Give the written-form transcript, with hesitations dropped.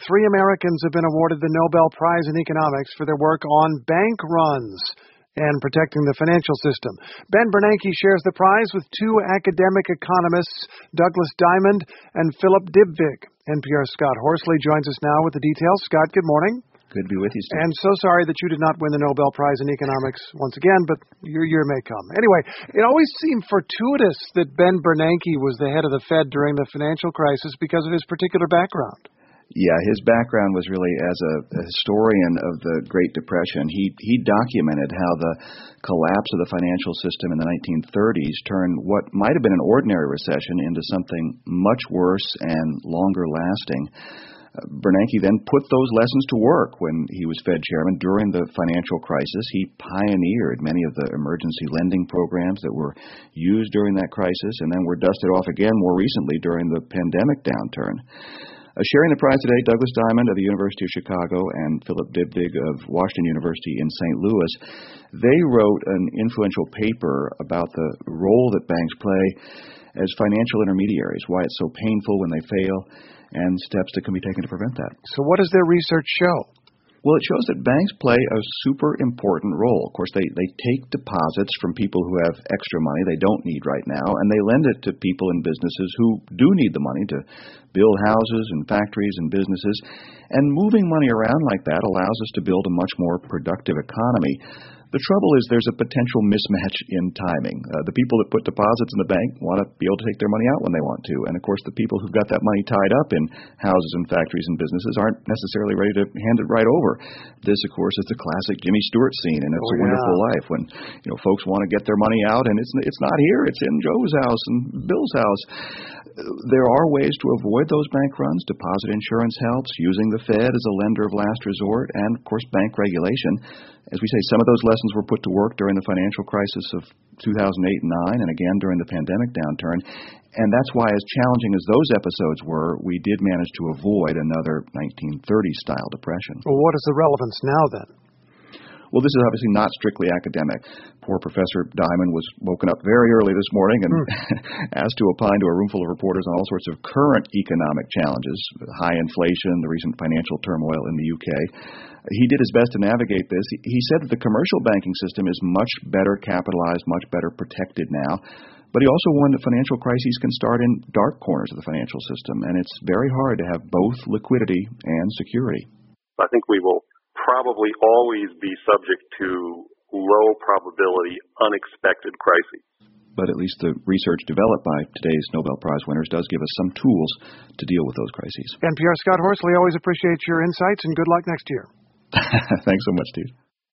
3 Americans have been awarded the Nobel Prize in Economics for their work on bank runs and protecting the financial system. Ben Bernanke shares the prize with 2 academic economists, Douglas Diamond and Philip Dybvig. NPR's Scott Horsley joins us now with the details. Scott, good morning. Good to be with you, Steve. And so sorry that you did not win the Nobel Prize in Economics once again, but your year may come. Anyway, it always seemed fortuitous that Ben Bernanke was the head of the Fed during the financial crisis because of his particular background. Yeah, his background was really as a historian of the Great Depression. He documented how the collapse of the financial system in the 1930s turned what might have been an ordinary recession into something much worse and longer lasting. Bernanke then put those lessons to work when he was Fed chairman during the financial crisis. He pioneered many of the emergency lending programs that were used during that crisis and then were dusted off again more recently during the pandemic downturn. Sharing the prize today, Douglas Diamond of the University of Chicago and Philip Dybvig of Washington University in St. Louis. They wrote an influential paper about the role that banks play as financial intermediaries, why it's so painful when they fail, and steps that can be taken to prevent that. So what does their research show? Well, it shows that banks play a super important role. Of course, they take deposits from people who have extra money they don't need right now, and they lend it to people and businesses who do need the money to build houses and factories and businesses. And moving money around like that allows us to build a much more productive economy. The trouble is there's a potential mismatch in timing. The people that put deposits in the bank want to be able to take their money out when they want to. And, of course, the people who've got that money tied up in houses and factories and businesses aren't necessarily ready to hand it right over. This, of course, is the classic Jimmy Stewart scene in It's a Wonderful Life when folks want to get their money out and it's not here. It's in Joe's house and Bill's house. There are ways to avoid those bank runs. Deposit insurance helps, using the Fed as a lender of last resort, and, of course, bank regulation. As we say, some of those lessons were put to work during the financial crisis of 2008 and 2009 and again during the pandemic downturn. And that's why, as challenging as those episodes were, we did manage to avoid another 1930s-style depression. Well, what is the relevance now, then? Well, this is obviously not strictly academic. Poor Professor Diamond was woken up very early this morning and asked to opine to a room full of reporters on all sorts of current economic challenges, high inflation, the recent financial turmoil in the UK. He did his best to navigate this. He said that the commercial banking system is much better capitalized, much better protected now. But he also warned that financial crises can start in dark corners of the financial system, and it's very hard to have both liquidity and security. I think we will probably always be subject to low probability, unexpected crises. But at least the research developed by today's Nobel Prize winners does give us some tools to deal with those crises. NPR Scott Horsley, always appreciate your insights and good luck next year. Thanks so much, Steve.